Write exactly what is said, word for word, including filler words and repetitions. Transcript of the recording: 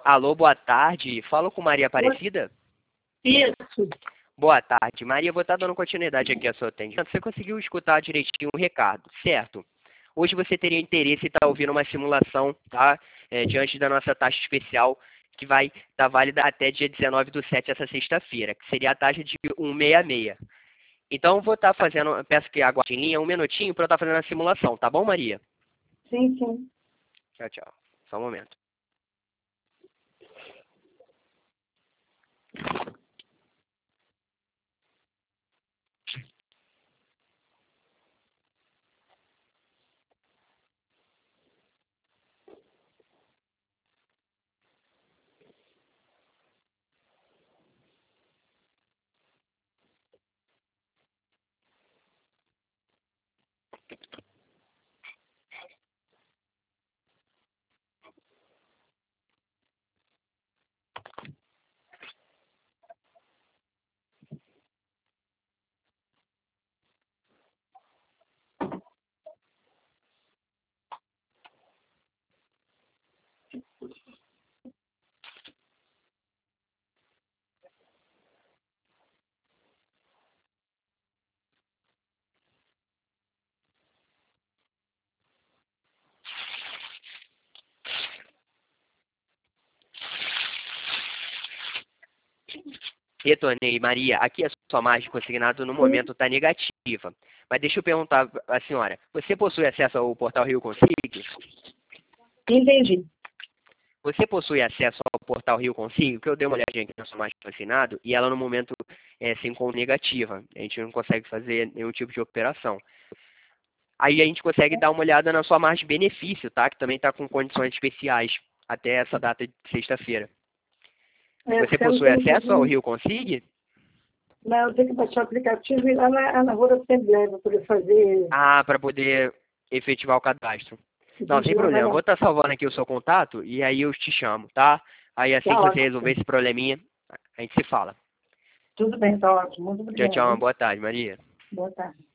Alô, boa tarde. Falo com Maria Aparecida? Isso. Boa tarde. Maria, vou estar dando continuidade aqui à sua atendimento. Você conseguiu escutar direitinho o recado, certo? Hoje você teria interesse em estar ouvindo uma simulação, tá? É, diante da nossa taxa especial, que vai estar válida até dia dezenove do sete, essa sexta-feira, que seria a taxa de cento e sessenta e seis. Então, vou estar fazendo, peço que aguarde em linha um minutinho para eu estar fazendo a simulação, tá bom, Maria? Sim, sim. Tchau, tchau. Só um momento. Retornei, Maria. Aqui a sua margem consignada no momento está negativa. Mas deixa eu perguntar à senhora. Você possui acesso ao portal Rio Consigo? Entendi. Você possui acesso ao portal Rio Consigo? Que eu dei uma olhadinha aqui na sua margem consignada e ela no momento é, se encontra negativa. A gente não consegue fazer nenhum tipo de operação. Aí a gente consegue dar uma olhada na sua margem de benefício, tá? Que também está com condições especiais até essa data de sexta-feira. É, Você porque eu não possui tenho acesso ao conseguido. Rio Consigo? Não, eu tenho que baixar o aplicativo e ir lá na, na rua da Assembleia para poder fazer. Ah, para poder efetivar o cadastro. Não, sem Entendi, mas problema. Eu vou não. estar salvando aqui o seu contato e aí eu te chamo, tá? Aí assim Tá que você resolver ótimo. esse probleminha, a gente se fala. Tudo bem, tá ótimo. Muito Tchau, tchau. Uma obrigada. boa tarde, Maria. Boa tarde.